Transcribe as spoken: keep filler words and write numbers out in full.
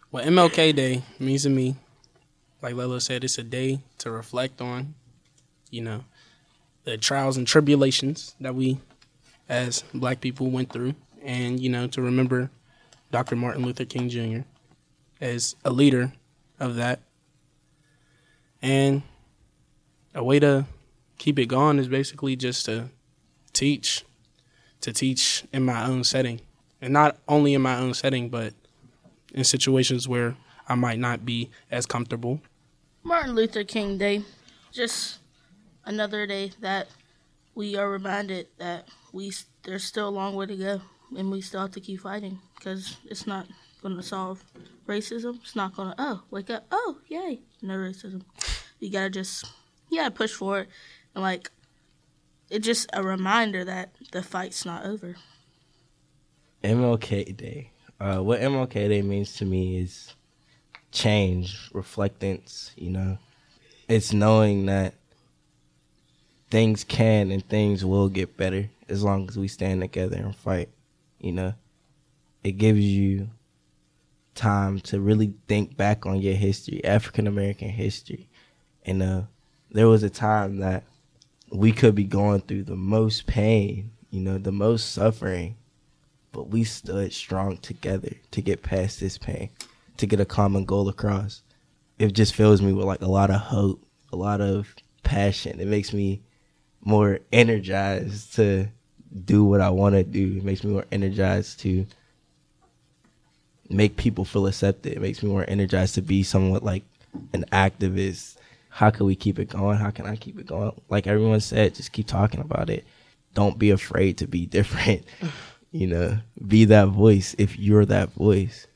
Well, M L K Day means to me, like Lelo said, it's a day to reflect on, you know, the trials and tribulations that we as black people went through, and, you know, to remember Doctor Martin Luther King Junior as a leader of that. And a way to keep it going is basically just to teach, to teach in my own setting. And not only in my own setting, but in situations where I might not be as comfortable. Martin Luther King Day, just another day that we are reminded that we there's still a long way to go, and we still have to keep fighting, because it's not going to solve racism. It's not going to, oh, wake up, oh, yay, no racism. You got to just, you got to push for it, and, like, it's just a reminder that the fight's not over. M L K Day. Uh, what M L K Day means to me is change, reflectance, you know. It's knowing that things can and things will get better as long as we stand together and fight, you know. It gives you time to really think back on your history, African-American history. And uh, there was a time that we could be going through the most pain, you know, the most suffering, but we stood strong together to get past this pain, to get a common goal across. It just fills me with like a lot of hope, a lot of passion. It makes me more energized to do what I want to do. It makes me more energized to make people feel accepted. It makes me more energized to be somewhat like an activist. How can we keep it going? How can I keep it going? Like everyone said, just keep talking about it. Don't be afraid to be different. You know, be that voice if you're that voice.